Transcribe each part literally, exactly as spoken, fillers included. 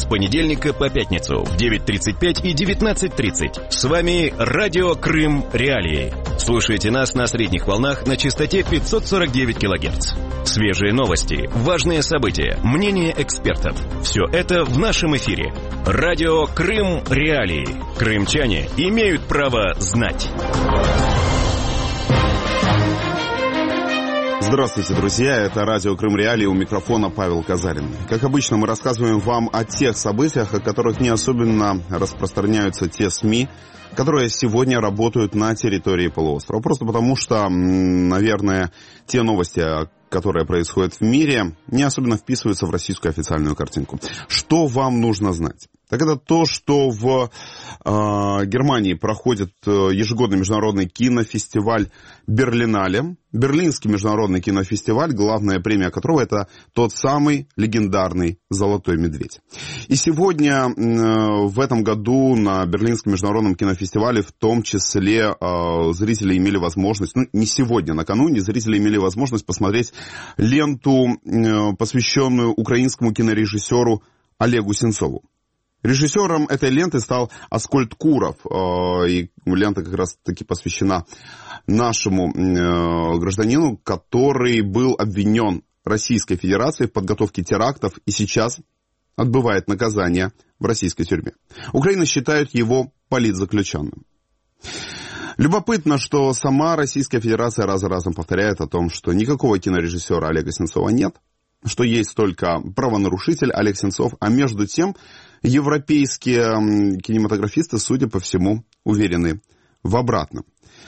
с понедельника по пятницу в девять тридцать пять и девятнадцать тридцать. С вами Радио Крым Реалии. Слушайте нас на средних волнах на частоте пятьсот сорок девять килогерц. Свежие новости, важные события, мнения экспертов. Все это в нашем эфире. Радио Крым Реалии. Крымчане имеют право знать. Здравствуйте, друзья, это радио Крым Реалии, у микрофона Павел Казарин. Как обычно, мы рассказываем вам о тех событиях, о которых не особенно распространяются те СМИ, которые сегодня работают на территории полуострова. Просто потому что, наверное, те новости, которые происходят в мире, не особенно вписываются в российскую официальную картинку. Что вам нужно знать? Так это то, что в э, Германии проходит ежегодный международный кинофестиваль Берлинале. Берлинский международный кинофестиваль, главная премия которого это тот самый легендарный «Золотой медведь». И сегодня э, в этом году на Берлинском международном кинофестивале в том числе э, зрители имели возможность, ну не сегодня, накануне зрители имели возможность посмотреть ленту, э, посвященную украинскому кинорежиссеру Олегу Сенцову. Режиссером этой ленты стал Аскольд Куров, и лента как раз-таки посвящена нашему гражданину, который был обвинен Российской Федерацией в подготовке терактов и сейчас отбывает наказание в российской тюрьме. Украина считает его политзаключенным. Любопытно, что сама Российская Федерация раз за разом повторяет о том, что никакого кинорежиссера Олега Сенцова нет, что есть только правонарушитель Олег Сенцов, а между тем европейские кинематографисты, судя по всему, уверены в обратном.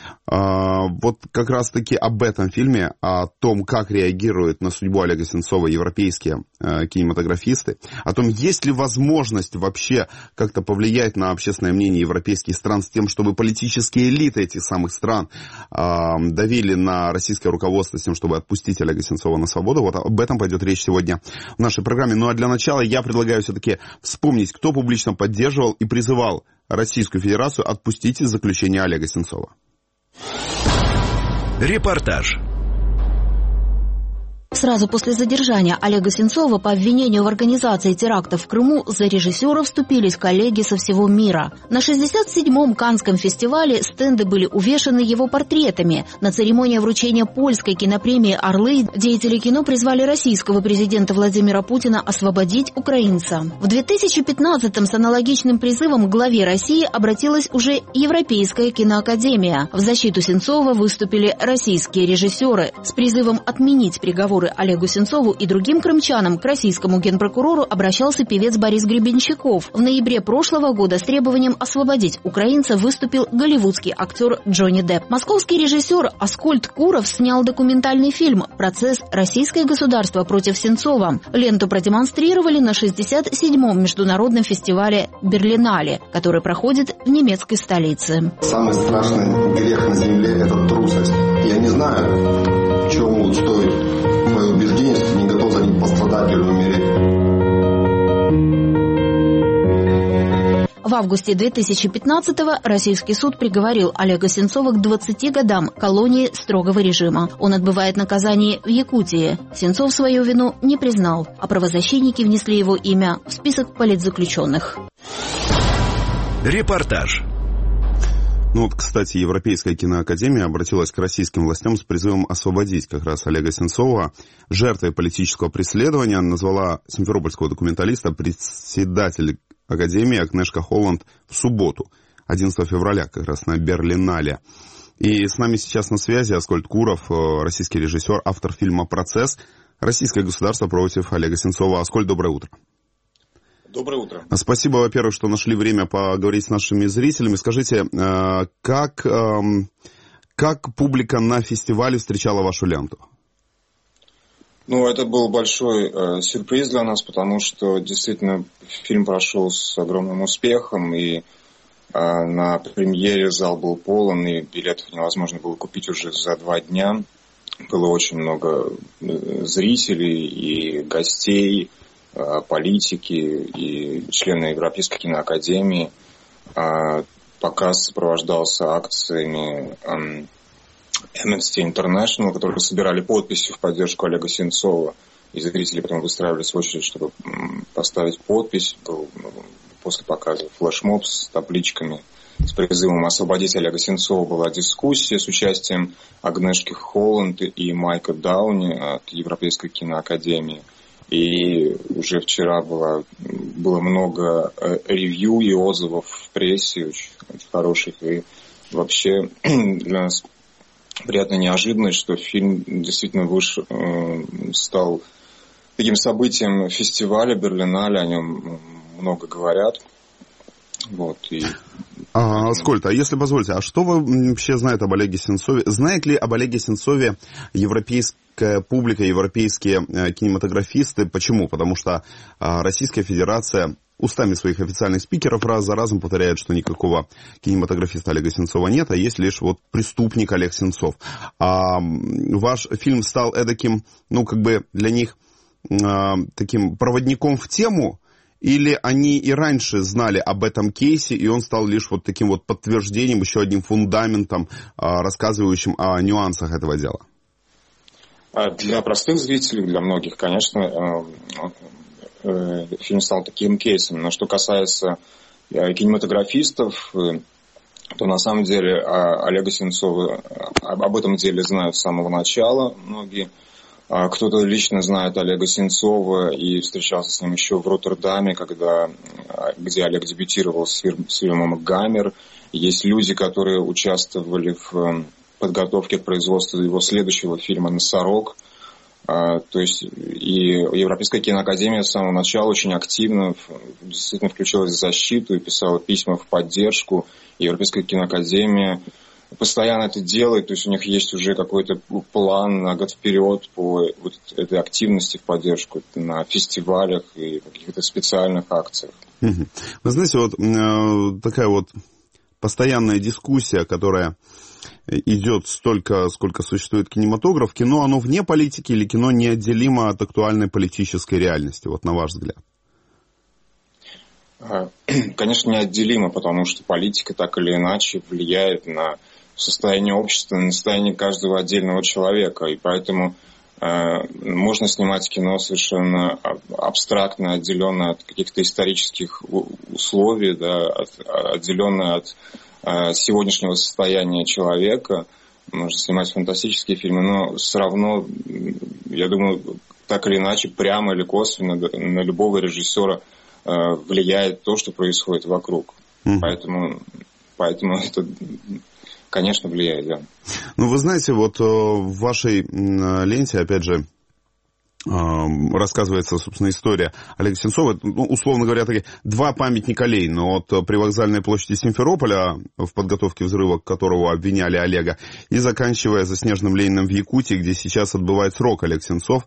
Вот как раз-таки об этом фильме, о том, как реагируют на судьбу Олега Сенцова европейские кинематографисты, о том, есть ли возможность вообще как-то повлиять на общественное мнение европейских стран с тем, чтобы политические элиты этих самых стран давили на российское руководство с тем, чтобы отпустить Олега Сенцова на свободу. Вот об этом пойдет речь сегодня в нашей программе. Ну а для начала я предлагаю все-таки вспомнить, кто публично поддерживал и призывал Российскую Федерацию отпустить из заключения Олега Сенцова. Репортаж. Сразу после задержания Олега Сенцова по обвинению в организации терактов в Крыму за режиссера вступились коллеги со всего мира. На шестьдесят седьмом Каннском фестивале стенды были увешаны его портретами. На церемонии вручения польской кинопремии «Орлы» деятели кино призвали российского президента Владимира Путина освободить украинца. В две тысячи пятнадцатом с аналогичным призывом к главе России обратилась уже Европейская киноакадемия. В защиту Сенцова выступили российские режиссеры с призывом отменить приговор Олегу Сенцову и другим крымчанам к российскому генпрокурору обращался певец Борис Гребенщиков. В ноябре прошлого года с требованием освободить украинца выступил голливудский актер Джонни Депп. Московский режиссер Аскольд Куров снял документальный фильм «Процесс. Российское государство против Сенцова». Ленту продемонстрировали на шестьдесят седьмом международном фестивале Берлинале, который проходит в немецкой столице. Самый страшный грех на земле – это трусость. Я не знаю, чего могут стоить твою убежденность, не готов за них пострадать или умереть. В августе две тысячи пятнадцатого российский суд приговорил Олега Сенцова к двадцати годам колонии строгого режима. Он отбывает наказание в Якутии. Сенцов свою вину не признал, а правозащитники внесли его имя в список политзаключенных. Репортаж. Ну вот, кстати, Европейская киноакадемия обратилась к российским властям с призывом освободить как раз Олега Сенцова. Жертвой политического преследования назвала симферопольского документалиста председатель Академии Агнешка Холланд в субботу, одиннадцатого февраля, как раз на Берлинале. И с нами сейчас на связи Аскольд Куров, российский режиссер, автор фильма «Процесс. Российское государство против Олега Сенцова». Аскольд, доброе утро. Доброе утро. Спасибо, во-первых, что нашли время поговорить с нашими зрителями. Скажите, как, как публика на фестивале встречала вашу ленту? Ну, это был большой э, сюрприз для нас, потому что действительно фильм прошел с огромным успехом, и э, на премьере зал был полон, и билетов невозможно было купить уже за два дня. Было очень много зрителей и гостей, э, политики и члены Европейской киноакадемии. Э, показ сопровождался акциями э, Amnesty International, которые собирали подписи в поддержку Олега Сенцова. и зрители потом выстраивались в очередь, чтобы поставить подпись. Был после показа флешмоб с табличками с призывом освободить Олега Сенцова. Была дискуссия с участием Агнешки Холланд и Майка Дауни от Европейской киноакадемии. И уже вчера было, было много ревью и отзывов в прессе, очень, очень хороших. И вообще для нас приятная неожиданность, что фильм действительно вышел, стал таким событием фестиваля Берлинале, о нем много говорят. Вот, и... а, Скольд, а если позволите, а что вы вообще знаете об Олеге Сенцове? Знает ли об Олеге Сенцове европейская публика, европейские кинематографисты? Почему? Потому что Российская Федерация устами своих официальных спикеров раз за разом повторяет, что никакого кинематографиста Олега Сенцова нет, а есть лишь вот преступник Олег Сенцов. А ваш фильм стал эдаким, ну, как бы для них а, таким проводником в тему, или они и раньше знали об этом кейсе, и он стал лишь вот таким вот подтверждением, еще одним фундаментом, а, рассказывающим о нюансах этого дела? Для простых зрителей, для многих, конечно, фильм стал таким кейсом. Но что касается кинематографистов, то на самом деле Олега Сенцова об этом деле знают с самого начала многие. Кто-то лично знает Олега Сенцова и встречался с ним еще в Роттердаме, когда, где Олег дебютировал с фильмом «Гаммер». Есть люди, которые участвовали в подготовке к производству его следующего фильма «Носорог». То есть и Европейская киноакадемия с самого начала очень активно действительно включилась в защиту и писала письма в поддержку. Европейская киноакадемия постоянно это делает, то есть у них есть уже какой-то план на год вперед по вот этой активности в поддержку на фестивалях и каких-то специальных акциях. Вы знаете, вот э, такая вот постоянная дискуссия, которая идет столько, сколько существует кинематограф. Кино, оно вне политики или кино неотделимо от актуальной политической реальности, вот на ваш взгляд? Конечно, неотделимо, потому что политика так или иначе влияет на состояние общества, на состояние каждого отдельного человека. И поэтому э, можно снимать кино совершенно абстрактно, отделенное от каких-то исторических условий, да, от, отделенное от э, сегодняшнего состояния человека. Можно снимать фантастические фильмы, но все равно, я думаю, так или иначе, прямо или косвенно на любого режиссера э, влияет то, что происходит вокруг. Mm-hmm. Поэтому, поэтому это... Конечно, влияет, да. Ну, вы знаете, вот в вашей ленте, опять же, рассказывается, собственно, история Олега Сенцова. Ну, условно говоря, такие два памятника Ленину. От привокзальной площади Симферополя, в подготовке взрыва которого обвиняли Олега, и заканчивая Заснеженным Лениным в Якутии, где сейчас отбывает срок Олег Сенцов.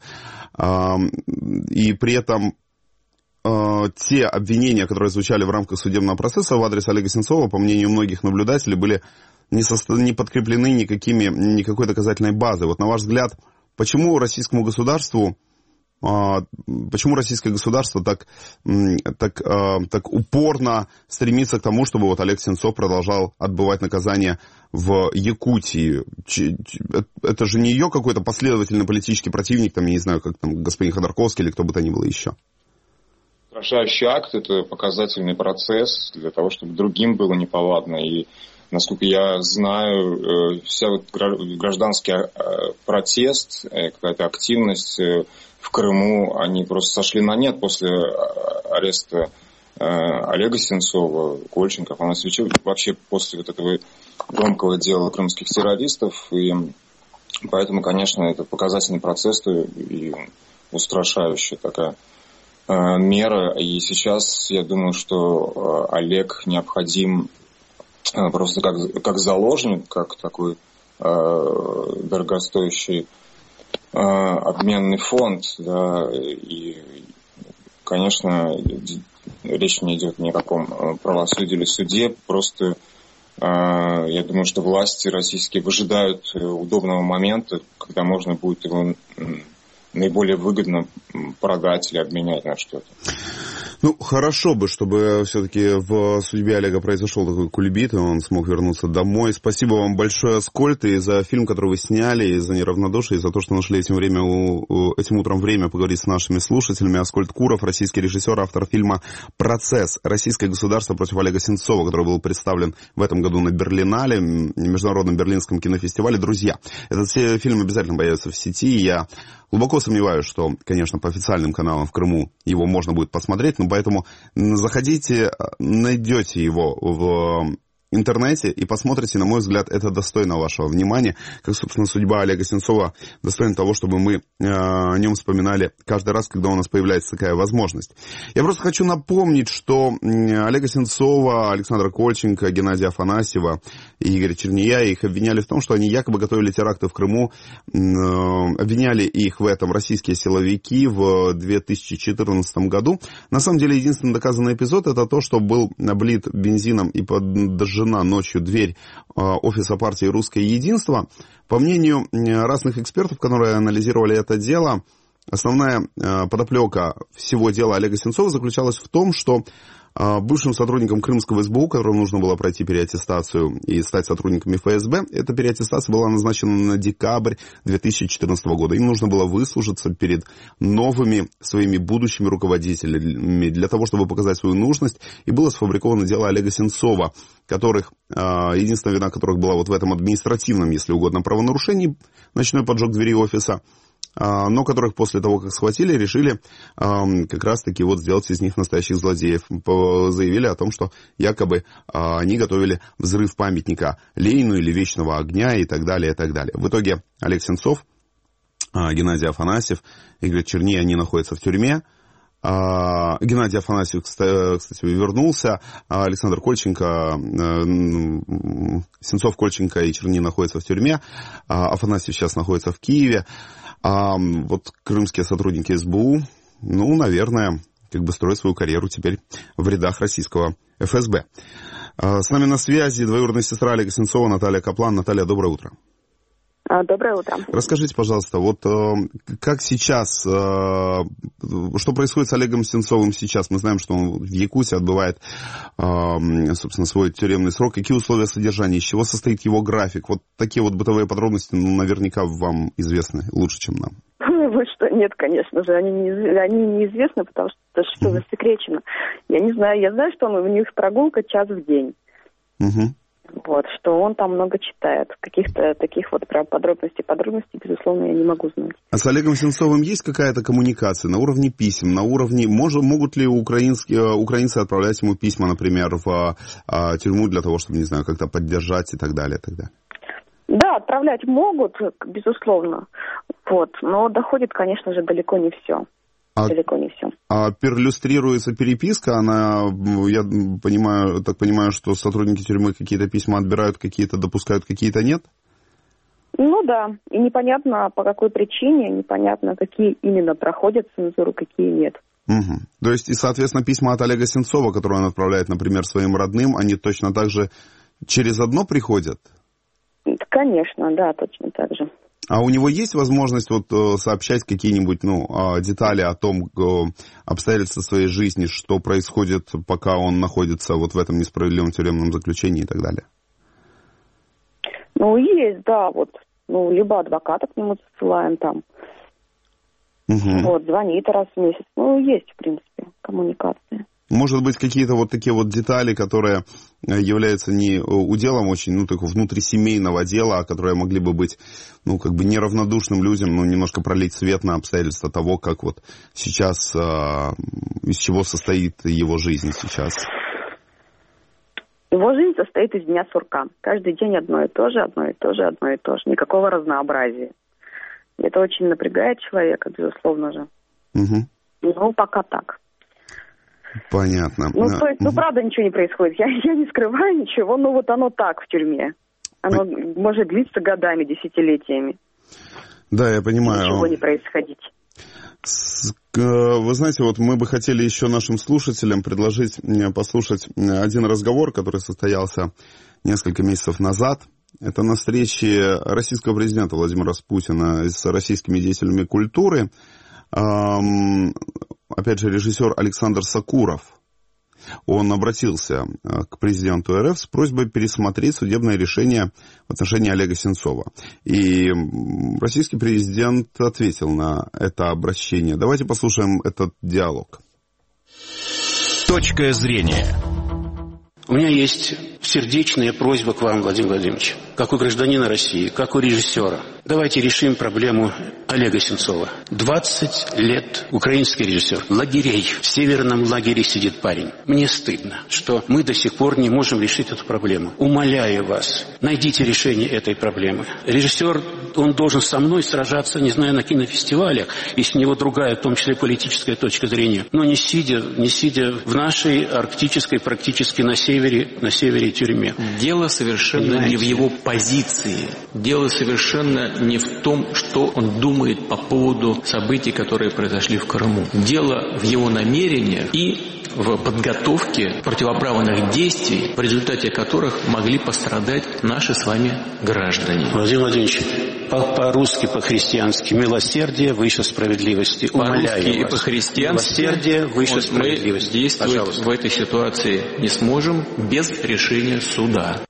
И при этом те обвинения, которые звучали в рамках судебного процесса в адрес Олега Сенцова, по мнению многих наблюдателей, были не, состо... не подкреплены никакими, никакой доказательной базой. Вот на ваш взгляд, почему российскому государству, почему российское государство так, так, так упорно стремится к тому, чтобы вот Олег Сенцов продолжал отбывать наказание в Якутии? Это же не ее какой-то последовательный политический противник, там, я не знаю, как там господин Ходорковский или кто бы то ни было еще. Устрашающий акт – это показательный процесс для того, чтобы другим было неповадно. И, насколько я знаю, вся вот гражданский протест, какая-то активность в Крыму, они просто сошли на нет после ареста Олега Сенцова, Кольченков, Анасовича, вообще после вот этого громкого дела крымских террористов. И поэтому, конечно, это показательный процесс и устрашающая такая мера. И сейчас я думаю, что Олег необходим просто как, как заложник, как такой э, дорогостоящий э, обменный фонд. Да, и, конечно, речь не идет ни о каком правосудии или суде. Просто э, я думаю, что власти российские выжидают удобного момента, когда можно будет его наиболее выгодно продать или обменять на что-то. Ну, хорошо бы, чтобы все-таки в судьбе Олега произошел такой кульбит, и он смог вернуться домой. Спасибо вам большое, Аскольд, и за фильм, который вы сняли, и за неравнодушие, и за то, что нашли этим, время, этим утром время поговорить с нашими слушателями. Аскольд Куров, российский режиссер, автор фильма «Процесс. Российское государство против Олега Сенцова», который был представлен в этом году на Берлинале, Международном берлинском кинофестивале. Друзья, этот фильм обязательно появится в сети, я глубоко сомневаюсь, что, конечно, по официальным каналам в Крыму его можно будет посмотреть, но поэтому заходите, найдете его в интернете и посмотрите, на мой взгляд, это достойно вашего внимания, как, собственно, судьба Олега Сенцова достойна того, чтобы мы э, о нем вспоминали каждый раз, когда у нас появляется такая возможность. Я просто хочу напомнить, что Олега Сенцова, Александра Кольченко, Геннадия Афанасьева и Игоря Черния, их обвиняли в том, что они якобы готовили теракты в Крыму, э, обвиняли их в этом российские силовики в две тысячи четырнадцатом году. На самом деле, единственный доказанный эпизод — это то, что был облит бензином и подожжен ночью дверь офиса партии «Русское единство». По мнению разных экспертов, которые анализировали это дело, основная подоплека всего дела Олега Сенцова заключалась в том, что бывшим сотрудникам крымского эс бэ у, которым нужно было пройти переаттестацию и стать сотрудниками эф эс бэ, эта переаттестация была назначена на декабрь две тысячи четырнадцатого года. Им нужно было выслужиться перед новыми своими будущими руководителями для того, чтобы показать свою нужность. И было сфабриковано дело Олега Сенцова, которых, единственная вина которых была вот в этом административном, если угодно, правонарушении, ночной поджог двери офиса, но которых после того, как схватили, решили как раз-таки вот сделать из них настоящих злодеев. Заявили о том, что якобы они готовили взрыв памятника Ленину или Вечного огня и так далее, и так далее. В итоге Олег Сенцов, Геннадий Афанасьев, Игорь Черния, они находятся в тюрьме. Геннадий Афанасьев, кстати, вернулся. Александр Кольченко, Сенцов, Кольченко и Черни находятся в тюрьме. Афанасьев сейчас находится в Киеве. А вот крымские сотрудники эс бэ у, ну, наверное, как бы строят свою карьеру теперь в рядах российского эф эс бэ. С нами на связи двоюродная сестра Олега Сенцова Наталья Каплан. Наталья, доброе утро. Доброе утро. Расскажите, пожалуйста, вот как сейчас, что происходит с Олегом Сенцовым сейчас? Мы знаем, что он в Якутии отбывает, собственно, свой тюремный срок. Какие условия содержания, из чего состоит его график? Вот такие вот бытовые подробности, ну, наверняка вам известны лучше, чем нам. Вы что, нет, конечно же, они, не, они неизвестны, потому что что mm-hmm. засекречено. Я не знаю, я знаю, что он, у них прогулка час в день. Mm-hmm. Вот, что он там много читает. Каких-то таких вот прям подробностей, подробностей, безусловно, я не могу знать. А с Олегом Сенцовым есть какая-то коммуникация на уровне писем, на уровне... Может, могут ли украинские, украинцы отправлять ему письма, например, в а, тюрьму для того, чтобы, не знаю, как-то поддержать и так далее, и так далее? Да, отправлять могут, безусловно. Вот, но доходит, конечно же, далеко не все. А, далеко не все. А перлюстрируется переписка, она, я понимаю, так понимаю, что сотрудники тюрьмы какие-то письма отбирают, какие-то допускают, какие-то нет? Ну да, и непонятно по какой причине, непонятно, какие именно проходят цензуру, какие нет. Угу. То есть, и, соответственно, письма от Олега Сенцова, которые он отправляет, например, своим родным, они точно так же через одно приходят? Конечно, да, точно так же. А у него есть возможность вот сообщать какие-нибудь, ну, детали о том, обстоятельства своей жизни, что происходит, пока он находится вот в этом несправедливом тюремном заключении и так далее? Ну, есть, да, вот, ну, либо адвоката к нему засылаем там, угу. Вот, звонит раз в месяц, ну, есть, в принципе, коммуникация. Может быть, какие-то вот такие вот детали, которые являются не уделом очень, ну, такого внутрисемейного дела, а которые могли бы быть, ну, как бы неравнодушным людям, ну, немножко пролить свет на обстоятельства того, как вот сейчас, а, из чего состоит его жизнь сейчас. Его жизнь состоит из дня сурка. Каждый день одно и то же, одно и то же, одно и то же. Никакого разнообразия. Это очень напрягает человека, безусловно же. Угу. Ну, пока так. Понятно. Ну, то есть, ну, правда, ничего не происходит. Я, я не скрываю ничего, но вот оно так в тюрьме. Оно Ой. может длиться годами, десятилетиями. Да, я понимаю. Ничего не происходить. Вы знаете, вот мы бы хотели еще нашим слушателям предложить послушать один разговор, который состоялся несколько месяцев назад. Это на встрече российского президента Владимира Путина с российскими деятелями культуры. опять же, режиссер Александр Сакуров, он обратился к президенту РФ с просьбой пересмотреть судебное решение в отношении Олега Сенцова. И российский президент ответил на это обращение. Давайте послушаем этот диалог. Точка зрения. У меня есть сердечная просьба к вам, Владимир Владимирович, как у гражданина России, как у режиссера. Давайте решим проблему Олега Сенцова. двадцать лет украинский режиссер. Лагерей. В северном лагере сидит парень. Мне стыдно, что мы до сих пор не можем решить эту проблему. Умоляю вас, найдите решение этой проблемы. Режиссер, он должен со мной сражаться, не знаю, на кинофестивалях, и с него другая, в том числе политическая точка зрения, но не сидя, не сидя в нашей арктической, практически на севере, на севере тюрьме. Дело совершенно Понимаете? не в его позиции. Дело совершенно не в том, что он думает по поводу событий, которые произошли в Крыму. Дело в его намерениях и в подготовке противоправных действий, в результате которых могли пострадать наши с вами граждане. Владимир Владимирович, по-русски, по-христиански, милосердие выше справедливости. Умоляю По-русски вас. и по-христиански милосердие выше мы справедливости. действовать Пожалуйста. в этой ситуации не сможем без решения суда.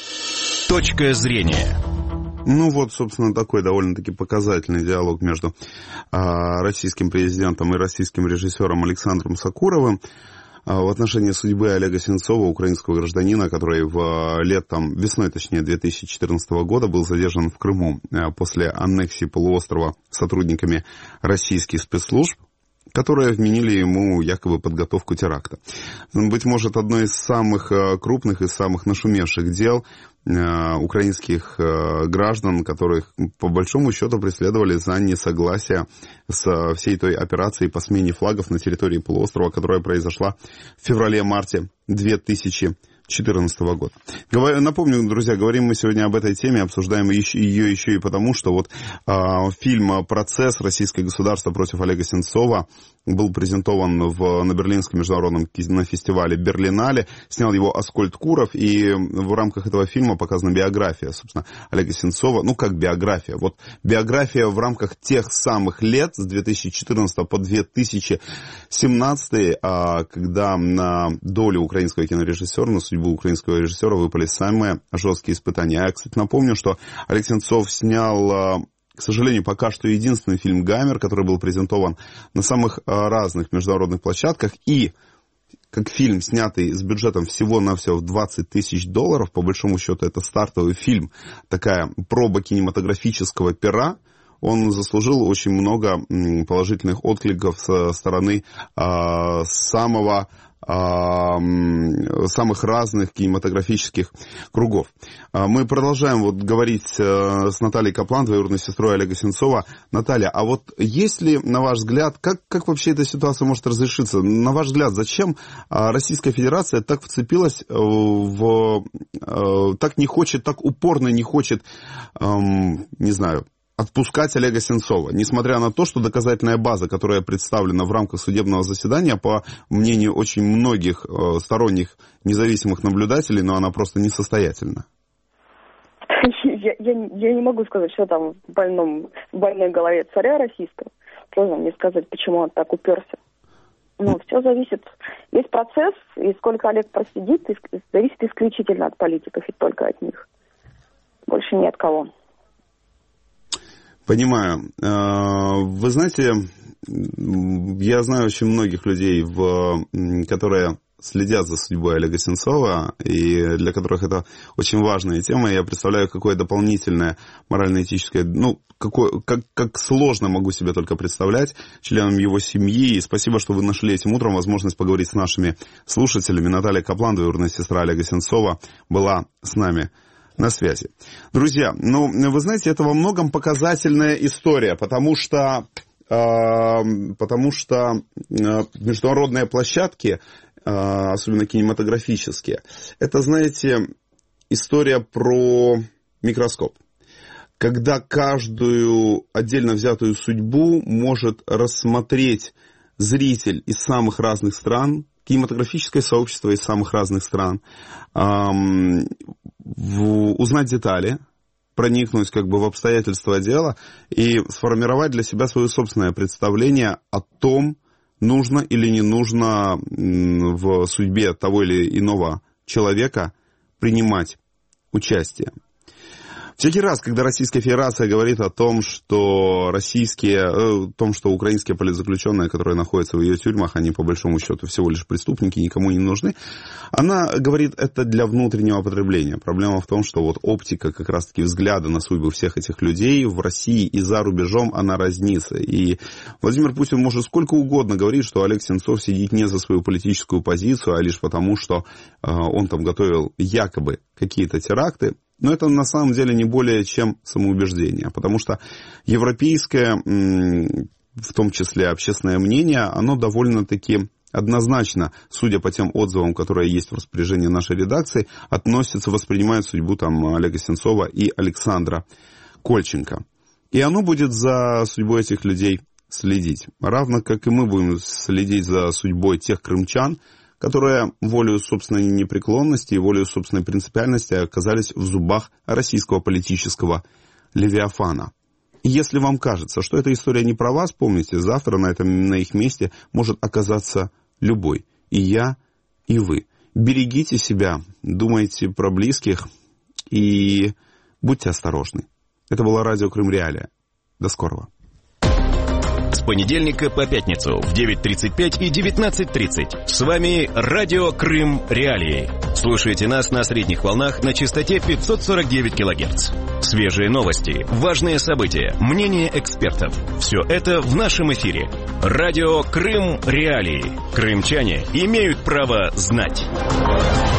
Точка зрения. Ну вот, собственно, такой довольно-таки показательный диалог между а, российским президентом и российским режиссером Александром Сакуровым а, в отношении судьбы Олега Сенцова, украинского гражданина, который в летом, весной, точнее, две тысячи четырнадцатого года был задержан в Крыму а, после аннексии полуострова сотрудниками российских спецслужб, которые вменили ему якобы подготовку теракта. Быть может, одно из самых крупных и самых нашумевших дел украинских граждан, которых по большому счету преследовали за несогласие с всей той операцией по смене флагов на территории полуострова, которая произошла в феврале-марте две тысячи четырнадцатого года. Напомню, друзья, говорим мы сегодня об этой теме, обсуждаем ее еще и потому, что вот э, фильм «Процесс. Российское государство против Олега Сенцова» был презентован в, на Берлинском международном кинофестивале Берлинале, снял его Аскольд Куров, и в рамках этого фильма показана биография, собственно, Олега Сенцова, ну как биография, вот биография в рамках тех самых лет, с две тысячи четырнадцатого по две тысячи семнадцатый, э, когда на долю украинского кинорежиссера, на судьбу украинского режиссера выпали самые жесткие испытания. Я, кстати, напомню, что Олег Сенцов снял, к сожалению, пока что единственный фильм «Гамер», который был презентован на самых разных международных площадках, и как фильм, снятый с бюджетом всего-навсего в двадцать тысяч долларов, по большому счету это стартовый фильм, такая проба кинематографического пера, он заслужил очень много положительных откликов со стороны а, самого самых разных кинематографических кругов. Мы продолжаем вот говорить с Натальей Каплан, двоюродной сестрой Олега Сенцова. Наталья, а вот есть ли, на ваш взгляд, как, как вообще эта ситуация может разрешиться? На ваш взгляд, зачем Российская Федерация так вцепилась в... так не хочет, так упорно не хочет, не знаю, отпускать Олега Сенцова, несмотря на то, что доказательная база, которая представлена в рамках судебного заседания, по мнению очень многих э, сторонних независимых наблюдателей, но она просто несостоятельна? Я, я, я не могу сказать, что там в, больном, в больной голове царя российского. Сложно мне сказать, почему он так уперся. Ну, все зависит. Есть процесс, и сколько Олег просидит, зависит исключительно от политиков и только от них. Больше ни от кого. Понимаю. Вы знаете, я знаю очень многих людей, в, которые следят за судьбой Олега Сенцова, и для которых это очень важная тема. Я представляю, какое дополнительное морально-этическое, ну, какое, как, как сложно могу себе только представлять членам его семьи. И спасибо, что вы нашли этим утром возможность поговорить с нашими слушателями. Наталья Каплан, двоюродная сестра Олега Сенцова, была с нами на связи. Друзья, ну, вы знаете, это во многом показательная история, потому что, э, потому что э, международные площадки, э, особенно кинематографические, это, знаете, история про микроскоп. Когда каждую отдельно взятую судьбу может рассмотреть зритель из самых разных стран, кинематографическое сообщество из самых разных стран, эм, в, узнать детали, проникнуть как бы в обстоятельства дела и сформировать для себя свое собственное представление о том, нужно или не нужно в судьбе того или иного человека принимать участие. Всякий раз, когда Российская Федерация говорит о том, что российские, о том, что украинские политзаключенные, которые находятся в ее тюрьмах, они по большому счету всего лишь преступники, никому не нужны, она говорит это для внутреннего потребления. Проблема в том, что вот оптика как раз-таки взгляда на судьбы всех этих людей в России и за рубежом, она разнится. И Владимир Путин может сколько угодно говорить, что Олег Сенцов сидит не за свою политическую позицию, а лишь потому, что э, он там готовил якобы какие-то теракты. Но это на самом деле не более чем самоубеждение, потому что европейское, в том числе общественное мнение, оно довольно-таки однозначно, судя по тем отзывам, которые есть в распоряжении нашей редакции, относится, воспринимает судьбу там Олега Сенцова и Александра Кольченко. И оно будет за судьбой этих людей следить, равно как и мы будем следить за судьбой тех крымчан, которые волею собственной непреклонности и волею собственной принципиальности оказались в зубах российского политического левиафана. И если вам кажется, что эта история не про вас, помните, завтра на, этом, на их месте может оказаться любой. И я, и вы. Берегите себя, думайте про близких и будьте осторожны. Это было радио Крым Реалия. До скорого. С понедельника по пятницу в девять тридцать пять и девятнадцать тридцать. С вами радио Крым Реалии. Слушайте нас на средних волнах на частоте пятьсот сорок девять килогерц. Свежие новости, важные события, мнения экспертов. Все это в нашем эфире. Радио Крым Реалии. Крымчане имеют право знать.